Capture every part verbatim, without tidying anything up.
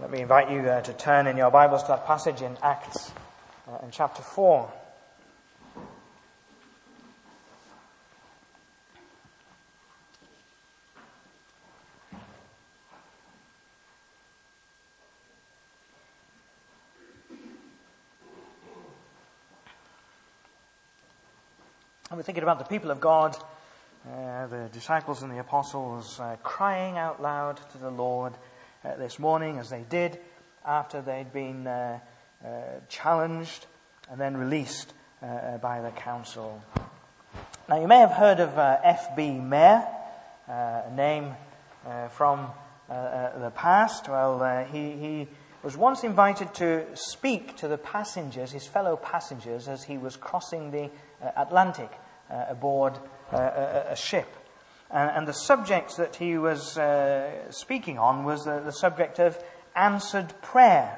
Let me invite you uh, to turn in your Bibles to that passage in Acts uh, in chapter four. And we're thinking about the people of God, uh, the disciples and the apostles uh, crying out loud to the Lord uh, this morning, as they did after they'd been uh, uh, challenged and then released uh, by the council. Now, you may have heard of uh, F B Meyer, uh, a name uh, from uh, uh, the past. Well, uh, he, he was once invited to speak to the passengers, his fellow passengers, as he was crossing the uh, Atlantic uh, aboard uh, a, a ship. And, and the subject that he was uh, speaking on was the, the subject of answered prayer.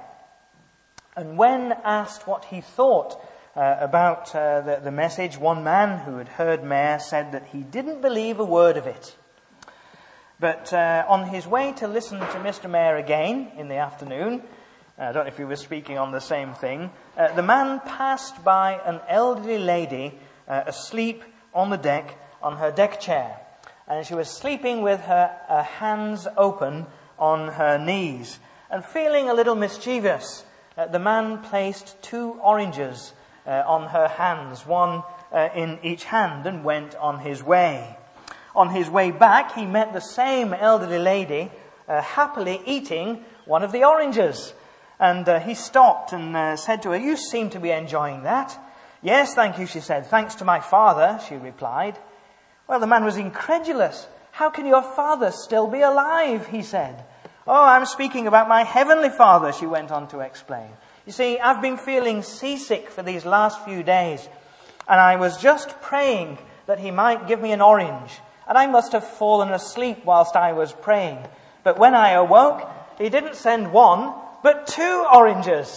And when asked what he thought uh, about uh, the, the message, one man who had heard Meyer said that he didn't believe a word of it. But uh, on his way to listen to Mister Meyer again in the afternoon, I don't know if he was speaking on the same thing, uh, the man passed by an elderly lady uh, asleep on the deck on her deck chair. And she was sleeping with her uh, hands open on her knees. And feeling a little mischievous, uh, the man placed two oranges uh, on her hands, one uh, in each hand, and went on his way. On his way back, he met the same elderly lady uh, happily eating one of the oranges. And uh, he stopped and uh, said to her, "You seem to be enjoying that." "Yes, thank you," she said. "Thanks to my father," she replied. Well, the man was incredulous. "How can your father still be alive?" he said. "Oh, I'm speaking about my heavenly Father," she went on to explain. "You see, I've been feeling seasick for these last few days, and I was just praying that he might give me an orange, and I must have fallen asleep whilst I was praying. But when I awoke, he didn't send one, but two oranges."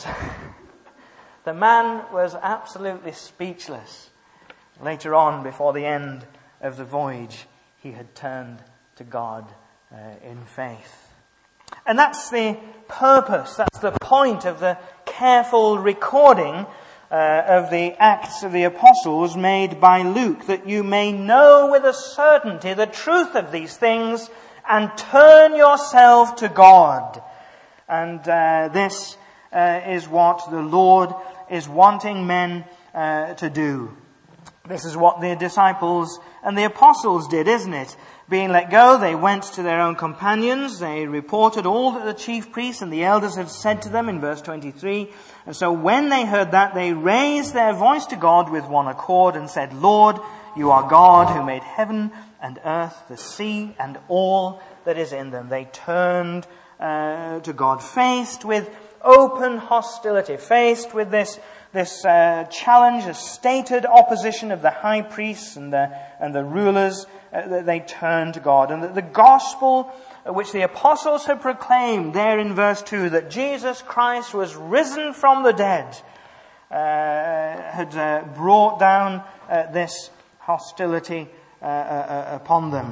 The man was absolutely speechless. Later on, before the end of the voyage, he had turned to God uh, in faith. And that's the purpose, that's the point of the careful recording uh, of the Acts of the Apostles made by Luke, that you may know with a certainty the truth of these things and turn yourself to God. And uh, this uh, is what the Lord is wanting men uh, to do. This is what the disciples and the apostles did, isn't it? Being let go, they went to their own companions. They reported all that the chief priests and the elders had said to them in verse twenty-three. And so when they heard that, they raised their voice to God with one accord and said, "Lord, you are God who made heaven and earth, the sea, and all that is in them." They turned uh, to God, faced with open hostility, faced with this This uh, challenge, a stated opposition of the high priests and the, and the rulers, uh, they turned to God. And the, the gospel which the apostles had proclaimed there in verse two, that Jesus Christ was risen from the dead, uh, had uh, brought down uh, this hostility uh, uh, upon them.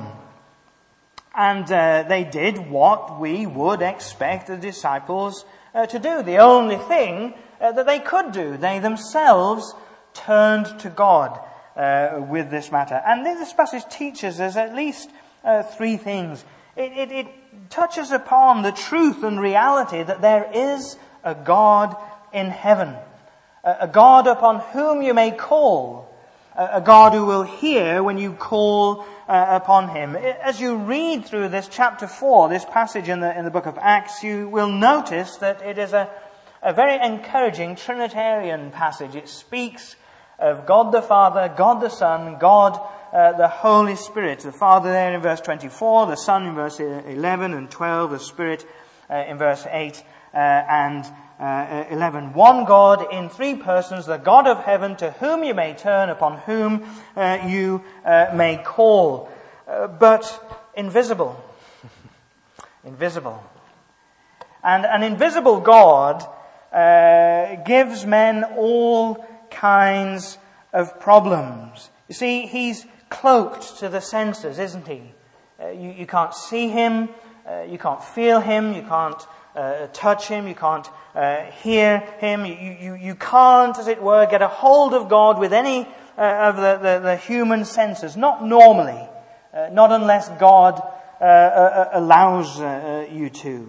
And uh, they did what we would expect the disciples uh, to do. The only thing Uh, that they could do. They themselves turned to God uh, with this matter. And this passage teaches us at least uh, three things. It, it, it touches upon the truth and reality that there is a God in heaven, a, a God upon whom you may call, a, a God who will hear when you call uh, upon him. As you read through this chapter four, this passage in the in the book of Acts, you will notice that it is a A very encouraging Trinitarian passage. It speaks of God the Father, God the Son, God uh, the Holy Spirit. The Father there in verse twenty-four, the Son in verse eleven and twelve, the Spirit uh, in verse eight uh, and uh, eleven. One God in three persons, the God of heaven, to whom you may turn, upon whom uh, you uh, may call, uh, but invisible. Invisible. And an invisible God Uh, gives men all kinds of problems. You see, he's cloaked to the senses, isn't he? Uh, you, you can't see him, uh, you can't feel him, you can't uh, touch him, you can't uh, hear him, you, you, you can't, as it were, get a hold of God with any uh, of the, the, the human senses. Not normally, uh, not unless God uh, uh, allows uh, you to.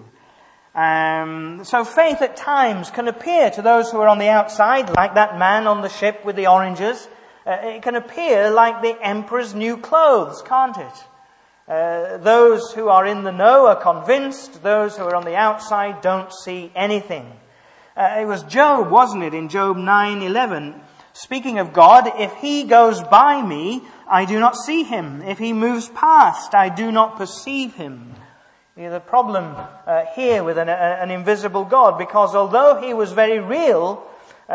Um, so faith at times can appear to those who are on the outside, like that man on the ship with the oranges. Uh, it can appear like the emperor's new clothes, can't it? Uh, those who are in the know are convinced. Those who are on the outside don't see anything. Uh, it was Job, wasn't it, in Job nine eleven, speaking of God, if he goes by me, I do not see him. If he moves past, I do not perceive him. You know, the problem uh, here with an, a, an invisible God, because although he was very real, uh,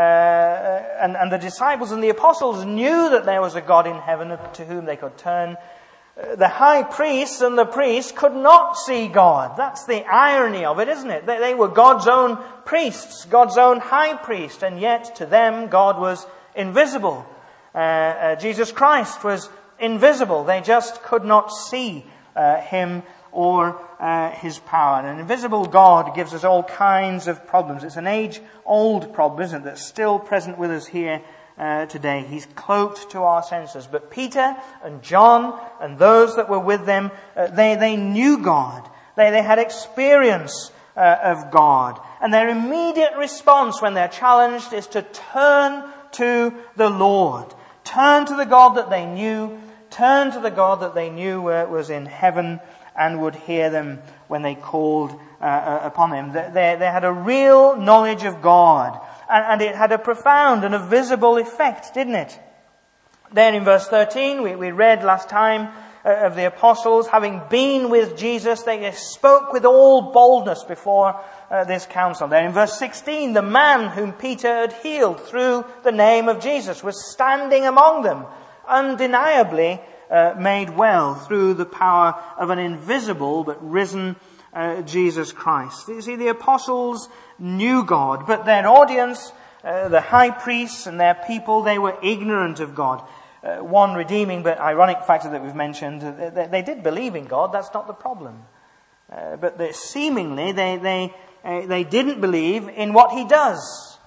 and, and the disciples and the apostles knew that there was a God in heaven to whom they could turn, uh, the high priests and the priests could not see God. That's the irony of it, isn't it? They, they were God's own priests, God's own high priest, and yet to them God was invisible. Uh, uh, Jesus Christ was invisible. They just could not see uh, him or uh, his power. And an invisible God gives us all kinds of problems. It's an age-old problem, isn't it, that's still present with us here uh, today. He's cloaked to our senses. But Peter and John and those that were with them, uh, they, they knew God. They, they had experience uh, of God. And their immediate response when they're challenged is to turn to the Lord. Turn to the God that they knew. Turn to the God that they knew uh, was in heaven and would hear them when they called uh, upon him. They, they had a real knowledge of God, and, and it had a profound and a visible effect, didn't it? There in verse thirteen, we, we read last time uh, of the apostles having been with Jesus. They spoke with all boldness before uh, this council. There in verse sixteen, the man whom Peter had healed through the name of Jesus was standing among them, undeniably Uh, made well through the power of an invisible but risen uh, Jesus Christ. You see, the apostles knew God, but their audience, uh, the high priests and their people, they were ignorant of God. Uh, one redeeming but ironic factor that we've mentioned, uh, they, they did believe in God, that's not the problem. Uh, but they, seemingly they, they, uh, they didn't believe in what he does,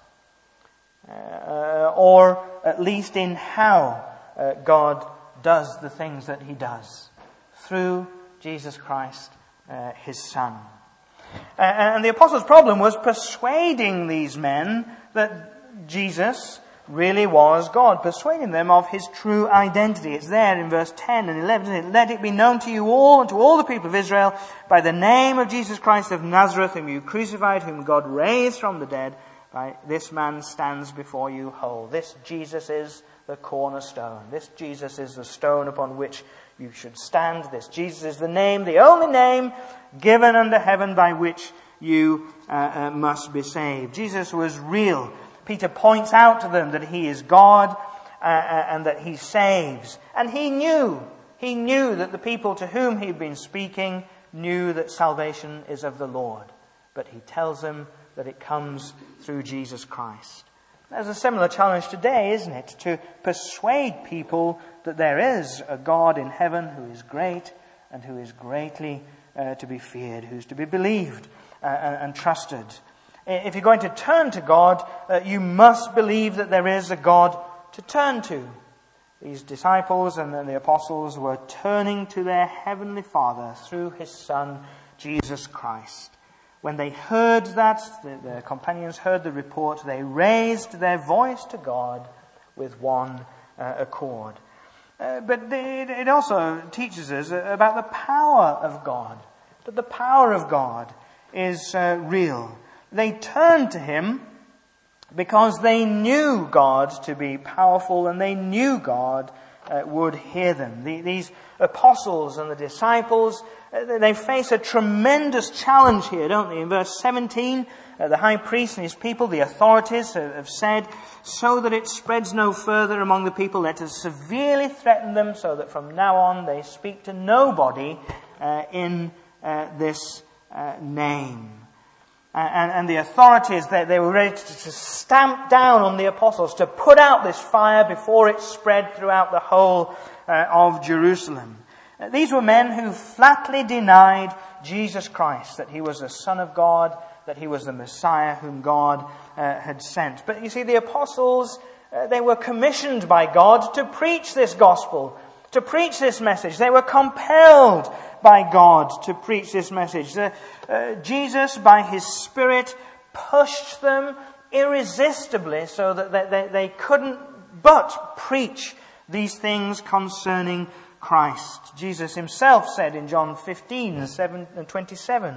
uh, or at least in how uh, God does the things that he does through Jesus Christ, uh, his Son. Uh, and the apostles' problem was persuading these men that Jesus really was God, persuading them of his true identity. It's there in verse ten and eleven, isn't it? Let it be known to you all and to all the people of Israel by the name of Jesus Christ of Nazareth, whom you crucified, whom God raised from the dead. By this man stands before you whole. This Jesus is the cornerstone. This Jesus is the stone upon which you should stand. This Jesus is the name, the only name given under heaven by which you uh, uh, must be saved. Jesus was real. Peter points out to them that he is God uh, uh, and that he saves. And he knew, he knew that the people to whom he'd been speaking knew that salvation is of the Lord. But he tells them that it comes through Jesus Christ. There's a similar challenge today, isn't it? To persuade people that there is a God in heaven who is great and who is greatly uh, to be feared, who's to be believed uh, and, and trusted. If you're going to turn to God, uh, you must believe that there is a God to turn to. These disciples and the apostles were turning to their heavenly Father through his Son, Jesus Christ. When they heard that, the, their companions heard the report, they raised their voice to God with one uh, accord. Uh, but it, it also teaches us about the power of God, that the power of God is uh, real. They turned to him because they knew God to be powerful and they knew God uh, would hear them. The, these apostles and the disciples, they face a tremendous challenge here, don't they? In verse seventeen, uh, the high priest and his people, the authorities, have said, so that it spreads no further among the people, let us severely threaten them so that from now on they speak to nobody uh, in uh, this uh, name. And, and the authorities, they, they were ready to, to stamp down on the apostles, to put out this fire before it spread throughout the whole uh, of Jerusalem. These were men who flatly denied Jesus Christ, that he was the Son of God that he was the Messiah whom God uh, had sent. But you see, the apostles, uh, they were commissioned by God to preach this gospel, to preach this message. They were compelled by God to preach this message. Uh, uh, Jesus, by his Spirit, pushed them irresistibly so that they, they, they couldn't but preach these things concerning Christ. Jesus himself said in John fifteen, seven and twenty-seven,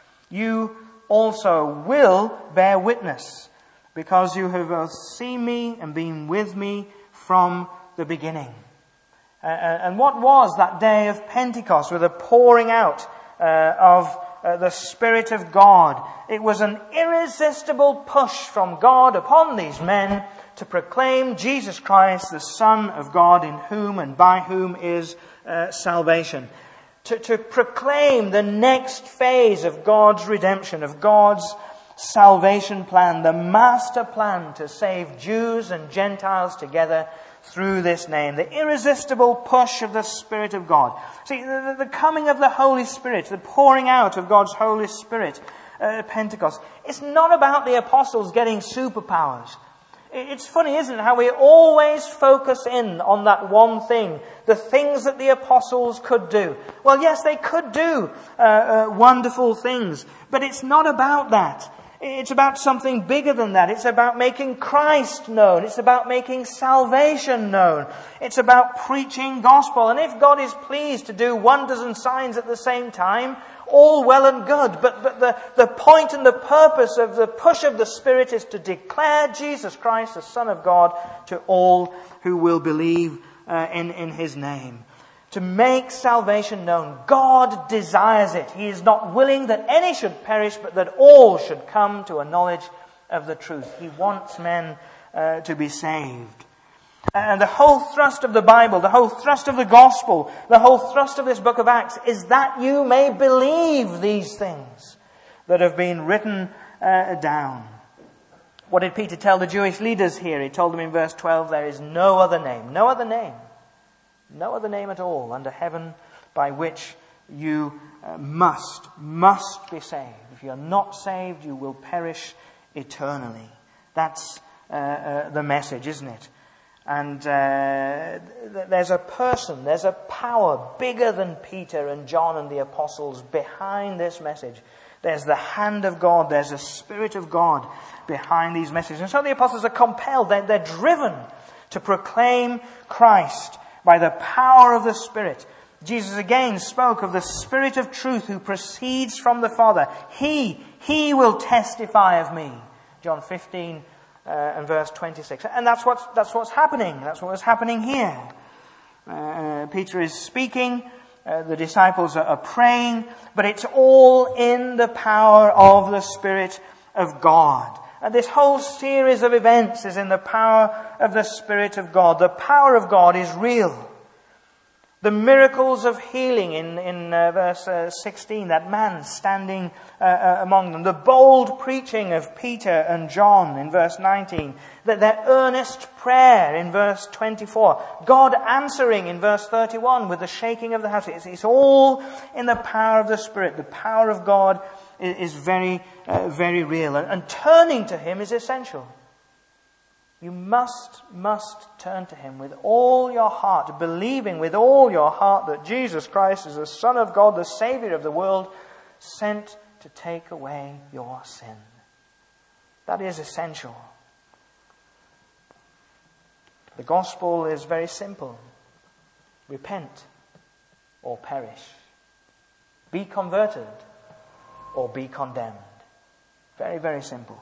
"You also will bear witness, because you have both seen me and been with me from the beginning." Uh, and what was that day of Pentecost with the pouring out uh, of uh, the Spirit of God? It was an irresistible push from God upon these men to proclaim Jesus Christ, the Son of God, in whom and by whom is uh, salvation. To, to proclaim the next phase of God's redemption, of God's salvation plan, the master plan to save Jews and Gentiles together through this name. The irresistible push of the Spirit of God. See, the, the coming of the Holy Spirit, the pouring out of God's Holy Spirit at Pentecost, it's not about the apostles getting superpowers. It's funny, isn't it, how we always focus in on that one thing, the things that the apostles could do. Well, yes, they could do uh, uh, wonderful things, but it's not about that. It's about something bigger than that. It's about making Christ known. It's about making salvation known. It's about preaching gospel. And if God is pleased to do wonders and signs at the same time, all well and good. But, but the, the point and the purpose of the push of the Spirit is to declare Jesus Christ, the Son of God, to all who will believe uh, in, in his name. To make salvation known. God desires it. He is not willing that any should perish, but that all should come to a knowledge of the truth. He wants men uh, to be saved. And the whole thrust of the Bible, the whole thrust of the gospel, the whole thrust of this book of Acts is that you may believe these things that have been written uh, down. What did Peter tell the Jewish leaders here? He told them in verse twelve, there is no other name, no other name. No other name at all under heaven by which you uh, must, must be saved. If you are not saved, you will perish eternally. That's uh, uh, the message, isn't it? And uh, th- there's a person, there's a power bigger than Peter and John and the apostles behind this message. There's the hand of God, there's the Spirit of God behind these messages. And so the apostles are compelled, they're, they're driven to proclaim Christ by the power of the Spirit. Jesus again spoke of the Spirit of truth who proceeds from the Father. He, He will testify of me. John fifteen uh, and verse twenty-six. And that's what's, that's what's happening. That's what was happening here. Uh, Peter is speaking. Uh, the disciples are, are praying. But it's all in the power of the Spirit of God. And this whole series of events is in the power of the Spirit of God. The power of God is real. The miracles of healing in, in uh, verse uh, sixteen, that man standing uh, uh, among them. The bold preaching of Peter and John in verse nineteen. That their earnest prayer in verse twenty-four. God answering in verse thirty-one with the shaking of the house. It's, it's all in the power of the Spirit. The power of God is, is very, uh, very real. And, and turning to Him is essential. You must, must turn to Him with all your heart, believing with all your heart that Jesus Christ is the Son of God, the Saviour of the world, sent to take away your sin. That is essential. The gospel is very simple. Repent or perish. Be converted or be condemned. Very, very simple.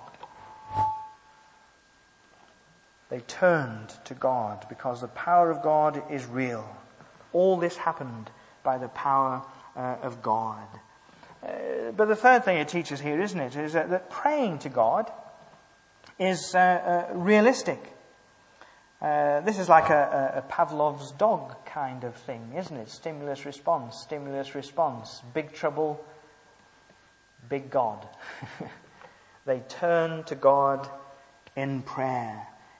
They turned to God because the power of God is real. All this happened by the power uh, of God. Uh, but the third thing it teaches here, isn't it, is that, that praying to God is uh, uh, realistic. Uh, this is like a, a, a Pavlov's dog kind of thing, isn't it? Stimulus response, stimulus response. Big trouble, big God. They turn to God in prayer.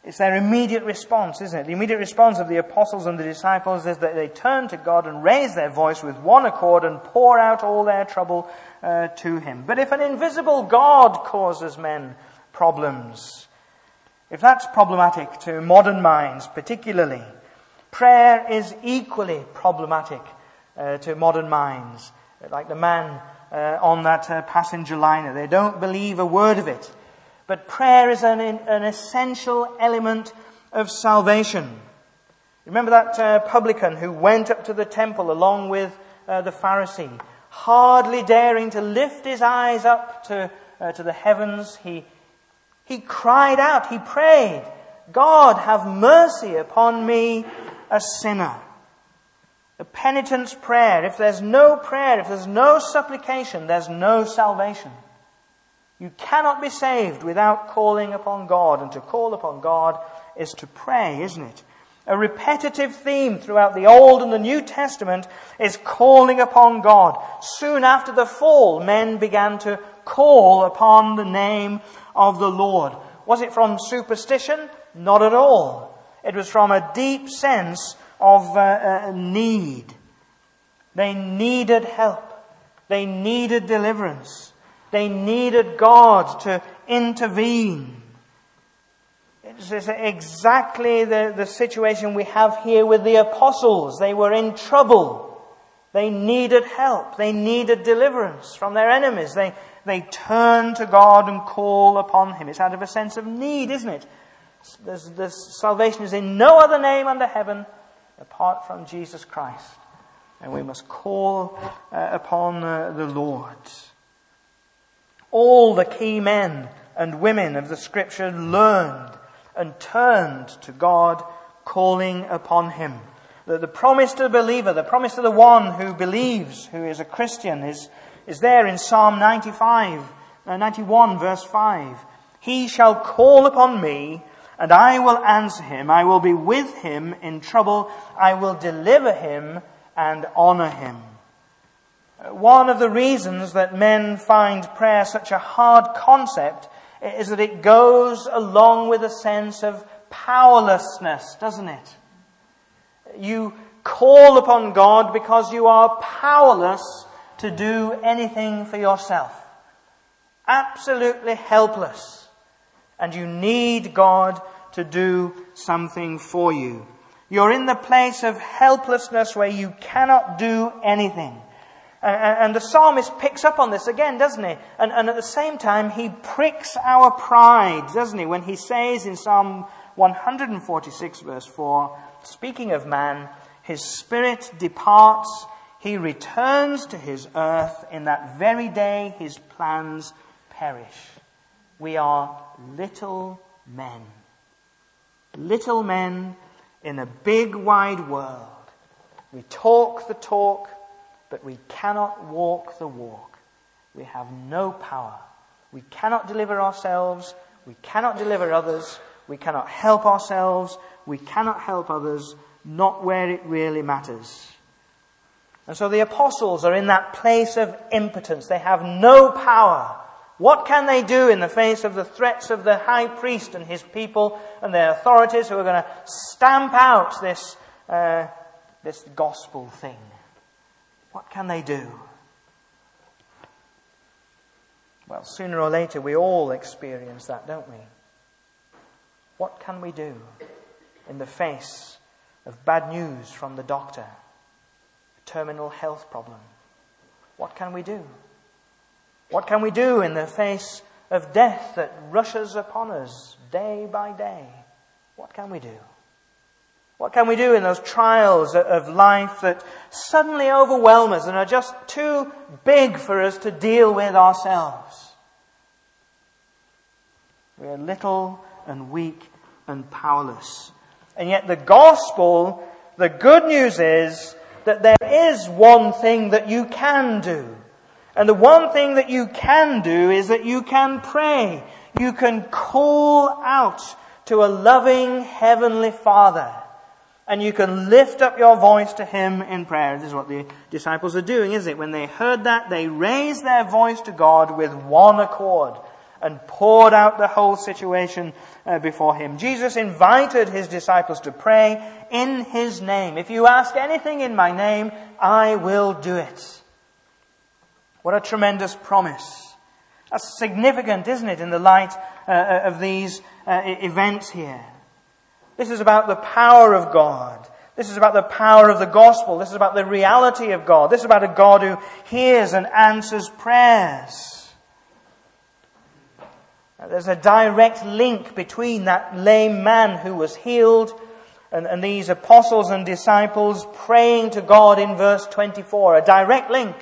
It's their immediate response, isn't it? The immediate response of the apostles and the disciples is that they turn to God and raise their voice with one accord and pour out all their trouble uh, to Him. But if an invisible God causes men problems, if that's problematic to modern minds particularly, prayer is equally problematic uh, to modern minds. Like the man uh, on that uh, passenger liner, they don't believe a word of it. But prayer is an, an essential element of salvation. Remember that uh, publican who went up to the temple along with uh, the Pharisee, hardly daring to lift his eyes up to uh, to the heavens. He he cried out, he prayed, "God, have mercy upon me, a sinner." A penitence prayer. If there's no prayer, if there's no supplication, there's no salvation. You cannot be saved without calling upon God. And to call upon God is to pray, isn't it? A repetitive theme throughout the Old and the New Testament is calling upon God. Soon after the fall, men began to call upon the name of the Lord. Was it from superstition? Not at all. It was from a deep sense of uh, uh, need. They needed help. They needed deliverance. They needed God to intervene. It's exactly the, the situation we have here with the apostles. They were in trouble. They needed help. They needed deliverance from their enemies. They, they turned to God and call upon Him. It's out of a sense of need, isn't it? There's, there's, salvation is in no other name under heaven apart from Jesus Christ. And we must call uh, upon uh, the Lord. All the key men and women of the Scripture learned and turned to God, calling upon Him. The, the promise to the believer, the promise to the one who believes, who is a Christian, is, is there in Psalm ninety-five, uh, ninety-one, verse five. "He shall call upon me, and I will answer him. I will be with him in trouble. I will deliver him and honor him." One of the reasons that men find prayer such a hard concept is that it goes along with a sense of powerlessness, doesn't it? You call upon God because you are powerless to do anything for yourself. Absolutely helpless. And you need God to do something for you. You're in the place of helplessness where you cannot do anything. And the psalmist picks up on this again, doesn't he? And, and at the same time, he pricks our pride, doesn't he? When he says in Psalm one forty-six, verse four, speaking of man, his spirit departs, he returns to his earth. In that very day, his plans perish. We are little men. Little men in a big, wide world. We talk the talk, but we cannot walk the walk. We have no power. We cannot deliver ourselves. We cannot deliver others. We cannot help ourselves. We cannot help others, not where it really matters. And so the apostles are in that place of impotence. They have no power. What can they do in the face of the threats of the high priest and his people and their authorities who are going to stamp out this, uh, this gospel thing? What can they do? Well, sooner or later we all experience that, don't we? What can we do in the face of bad news from the doctor? A terminal health problem. What can we do? What can we do in the face of death that rushes upon us day by day? What can we do? What can we do in those trials of life that suddenly overwhelm us and are just too big for us to deal with ourselves? We are little and weak and powerless. And yet the gospel, the good news is that there is one thing that you can do. And the one thing that you can do is that you can pray. You can call out to a loving Heavenly Father. And you can lift up your voice to Him in prayer. This is what the disciples are doing, isn't it? When they heard that, they raised their voice to God with one accord. and poured out the whole situation uh, before him. Jesus invited his disciples to pray in his name. If you ask anything in my name, I will do it. What a tremendous promise. That's significant, isn't it, in the light uh, of these uh, events here. This is about the power of God. This is about the power of the gospel. This is about the reality of God. This is about a God who hears and answers prayers. There's a direct link between that lame man who was healed and, and these apostles and disciples praying to God in verse twenty-four. A direct link.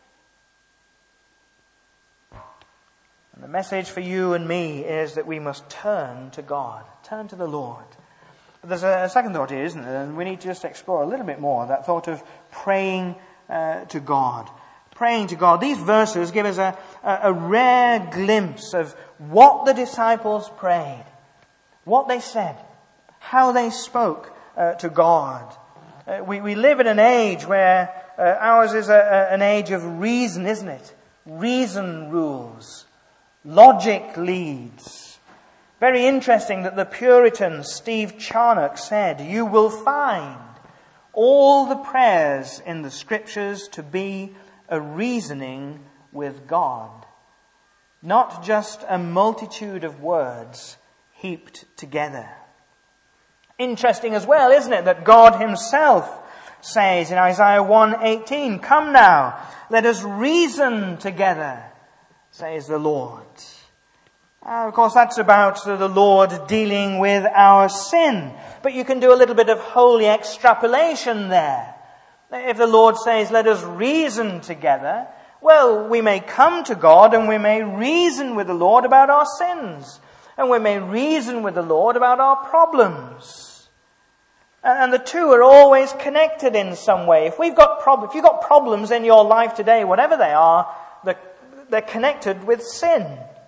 And the message for you and me is that we must turn to God. Turn to the Lord. But there's a, a second thought here, isn't there? And we need to just explore a little bit more that thought of praying uh, to God. Praying to God. These verses give us a, a, a rare glimpse of what the disciples prayed, what they said, how they spoke uh, to God. Uh, we, we live in an age where uh, ours is a, a, an age of reason, isn't it? Reason rules. Logic leads. Very interesting that the Puritan Steve Charnock said, "You will find all the prayers in the Scriptures to be a reasoning with God, not just a multitude of words heaped together." Interesting as well, isn't it, that God himself says in Isaiah one eighteen, "Come now, let us reason together, says the Lord." Uh, of course, that's about uh, the Lord dealing with our sin. But you can do a little bit of holy extrapolation there. If the Lord says, "Let us reason together," well, we may come to God and we may reason with the Lord about our sins. And we may reason with the Lord about our problems. And the two are always connected in some way. If we've got prob- if you've got problems in your life today, whatever they are, they're, they're connected with sin.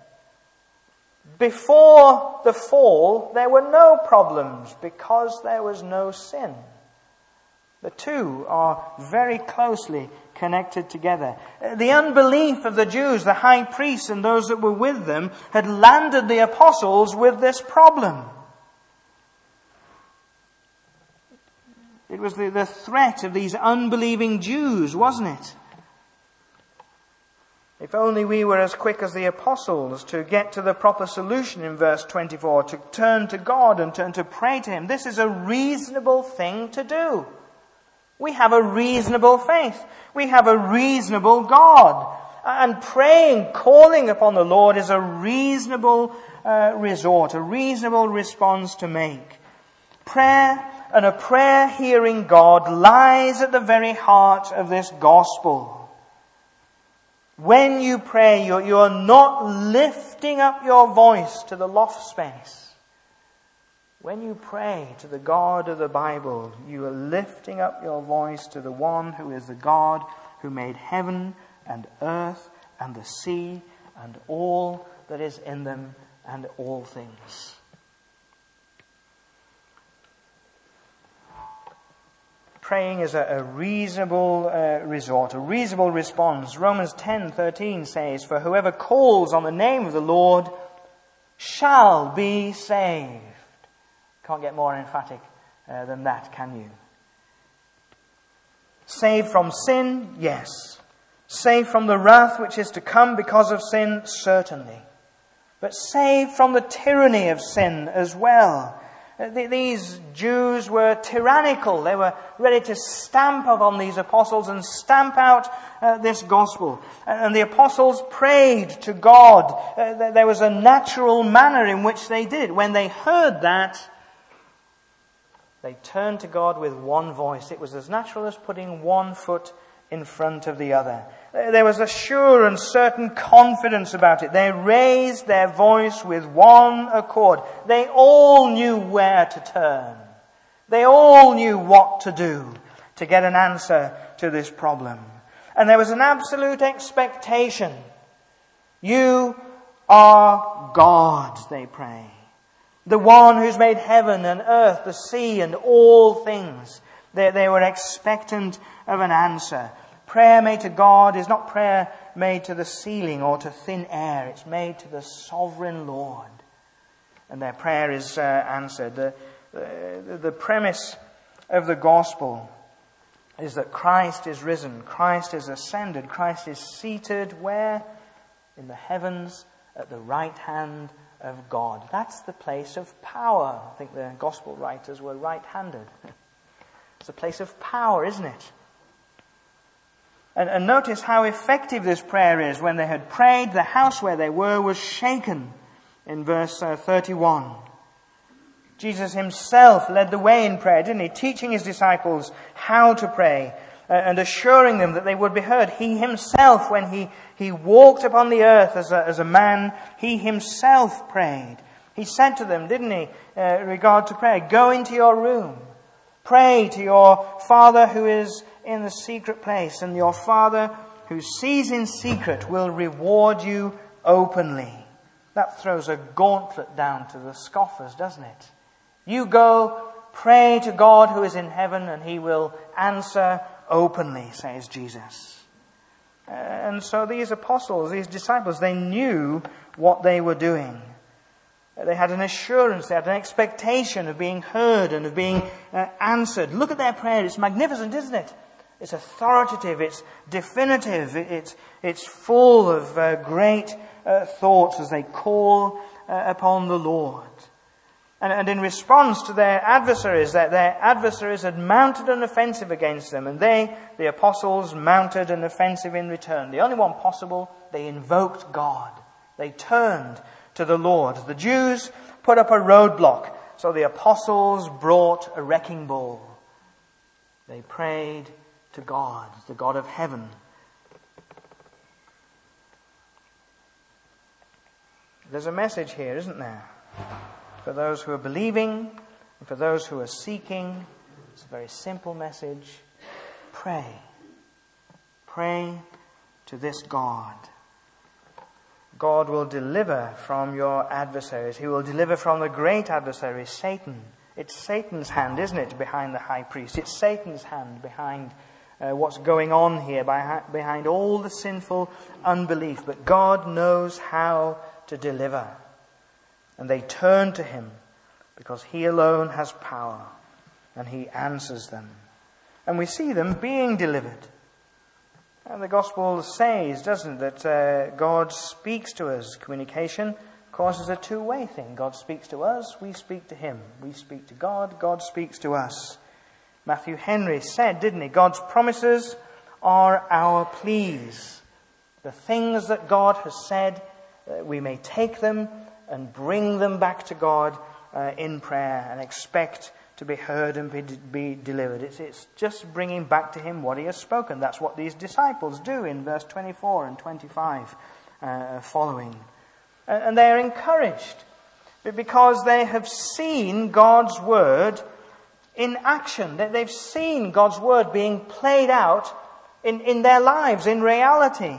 Before the fall, there were no problems because there was no sin. The two are very closely connected together. The unbelief of the Jews, the high priests and those that were with them, had landed the apostles with this problem. It was the, the threat of these unbelieving Jews, wasn't it? If only we were as quick as the apostles to get to the proper solution in verse twenty-four, to turn to God and turn to pray to him. This is a reasonable thing to do. We have a reasonable faith. We have a reasonable God. And praying, calling upon the Lord is a reasonable uh, resort, a reasonable response to make. Prayer and a prayer-hearing God lies at the very heart of this gospel. When you pray, you're, you're not lifting up your voice to the loft space. When you pray to the God of the Bible, you are lifting up your voice to the one who is the God who made heaven and earth and the sea and all that is in them and all things. Praying is a, a reasonable uh, resort, a reasonable response. Romans ten thirteen says, "For whoever calls on the name of the Lord shall be saved." Can't get more emphatic uh, than that, can you? Saved from sin? Yes. Saved from the wrath which is to come because of sin? Certainly. But saved from the tyranny of sin as well. These Jews were tyrannical. They were ready to stamp upon these apostles and stamp out uh, this gospel. And the apostles prayed to God. Uh, there was a natural manner in which they did. When they heard that, they turned to God with one voice. It was as natural as putting one foot in front of the other. There was a sure and certain confidence about it. They raised their voice with one accord. They all knew where to turn. They all knew what to do to get an answer to this problem. And there was an absolute expectation. You are God, they pray. The one who's made heaven and earth, the sea and all things. They, they were expectant of an answer. Prayer made to God is not prayer made to the ceiling or to thin air. It's made to the sovereign Lord. And their prayer is uh, answered. The, the, the premise of the gospel is that Christ is risen. Christ is ascended. Christ is seated where? In the heavens at the right hand of God. That's the place of power. I think the gospel writers were right-handed. It's a place of power, isn't it? And, and notice how effective this prayer is. When they had prayed, the house where they were was shaken. In verse uh, thirty-one. Jesus himself led the way in prayer, didn't he? Teaching his disciples how to pray uh, and assuring them that they would be heard. He himself, when he, he walked upon the earth as a, as a man, he himself prayed. He said to them, didn't he, uh, in regard to prayer, go into your room. Pray to your Father who is in the secret place, and your Father who sees in secret will reward you openly. That throws a gauntlet down to the scoffers, doesn't it? You go, pray to God who is in heaven, and he will answer openly, says Jesus. And so these apostles, these disciples, they knew what they were doing. They had an assurance, they had an expectation of being heard and of being uh, answered. Look at their prayer. It's magnificent, isn't it? It's authoritative, it's definitive, it, it's, it's full of uh, great uh, thoughts as they call uh, upon the Lord. And, and in response to their adversaries, that their adversaries had mounted an offensive against them, and they, the apostles, mounted an offensive in return. The only one possible, they invoked God. They turned to the Lord. The Jews put up a roadblock, so the apostles brought a wrecking ball. They prayed to God, the God of heaven. There's a message here, isn't there? For those who are believing and for those who are seeking. It's a very simple message. Pray. Pray to this God. God will deliver from your adversaries. He will deliver from the great adversary, Satan. It's Satan's hand, isn't it, behind the high priest? It's Satan's hand behind uh, what's going on here, behind all the sinful unbelief. But God knows how to deliver. And they turn to him because he alone has power, and he answers them. And we see them being delivered. And the gospel says, doesn't it, that uh, God speaks to us. Communication, of course, is a two-way thing. God speaks to us, we speak to him. We speak to God, God speaks to us. Matthew Henry said, didn't he, God's promises are our pleas. The things that God has said, uh, we may take them and bring them back to God uh, in prayer and expect to be heard and be, be delivered. It's, it's just bringing back to him what he has spoken. That's what these disciples do in verse twenty-four and twenty-five uh, following. And, and they are encouraged because they have seen God's word in action. They've seen God's word being played out in, in their lives, in reality.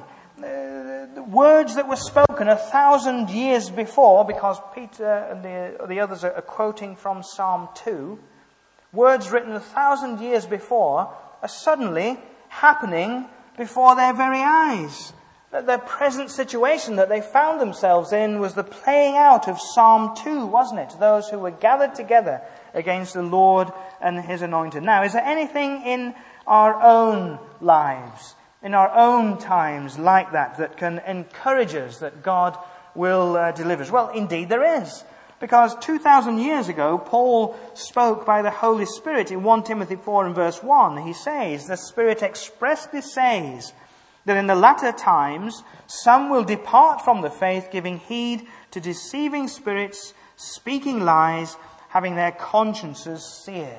Uh, the words that were spoken a thousand years before, because Peter and the, the others are quoting from Psalm two, words written a thousand years before are suddenly happening before their very eyes. Their present situation that they found themselves in was the playing out of Psalm two, wasn't it? Those who were gathered together against the Lord and his anointed. Now, is there anything in our own lives, in our own times like that, that can encourage us that God will uh, deliver us? Well, indeed there is. Because two thousand years ago, Paul spoke by the Holy Spirit in First Timothy four and verse one. He says, the Spirit expressly says that in the latter times some will depart from the faith, giving heed to deceiving spirits, speaking lies, having their consciences seared.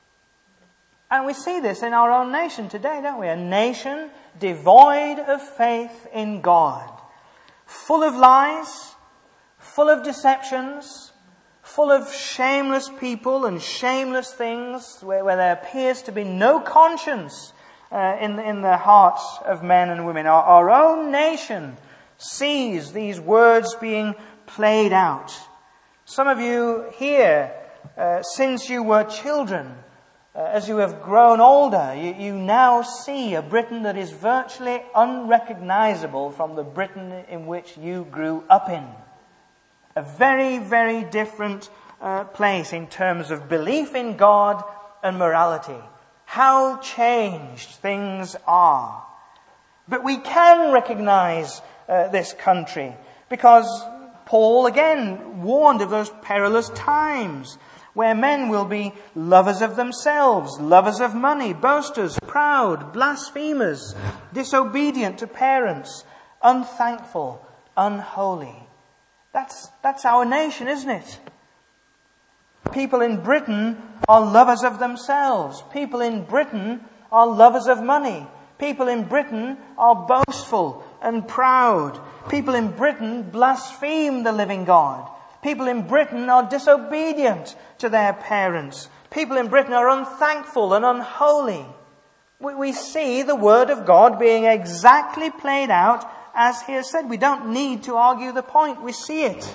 And we see this in our own nation today, don't we? A nation devoid of faith in God. Full of lies, full of deceptions, full of shameless people and shameless things, where, where there appears to be no conscience uh, in, in the hearts of men and women. Our, our own nation sees these words being played out. Some of you here, uh, since you were children, Uh, as you have grown older, you, you now see a Britain that is virtually unrecognizable from the Britain in which you grew up in. A very, very different uh, place in terms of belief in God and morality. How changed things are. But we can recognize uh, this country because Paul again warned of those perilous times where men will be lovers of themselves, lovers of money, boasters, proud, blasphemers, disobedient to parents, unthankful, unholy. That's, that's our nation, isn't it? People in Britain are lovers of themselves. People in Britain are lovers of money. People in Britain are boastful and proud. People in Britain blaspheme the living God. People in Britain are disobedient to their parents. People in Britain are unthankful and unholy. We, we see the Word of God being exactly played out as he has said. We don't need to argue the point. We see it.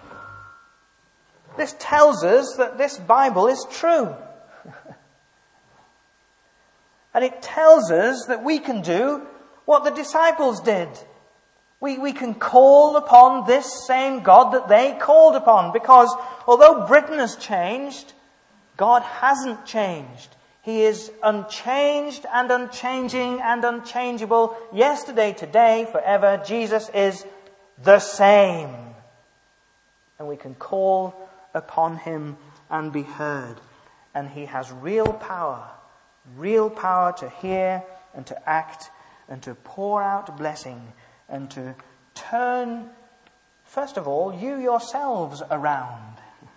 This tells us that this Bible is true. And it tells us that we can do what the disciples did. We, we can call upon this same God that they called upon. Because although Britain has changed, God hasn't changed. He is unchanged and unchanging and unchangeable. Yesterday, today, forever. Jesus is the same. And we can call upon him and be heard. And he has real power. Real power to hear and to act and to pour out blessing and to turn, first of all, you yourselves around.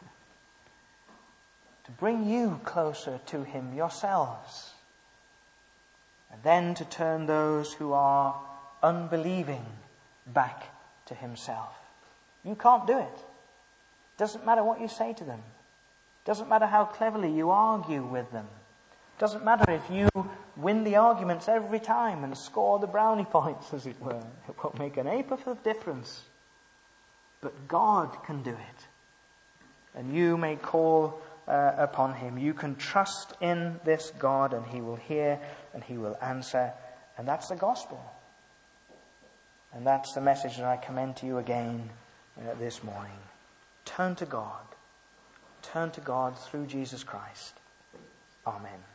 To bring you closer to him yourselves. And then to turn those who are unbelieving back to himself. You can't do it. Doesn't matter what you say to them. Doesn't matter how cleverly you argue with them. Doesn't matter if you win the arguments every time and score the brownie points, as it were. It won't make an ape of difference. But God can do it. And you may call uh, upon him. You can trust in this God and he will hear and he will answer. And that's the gospel. And that's the message that I commend to you again uh, this morning. Turn to God. Turn to God through Jesus Christ. Amen.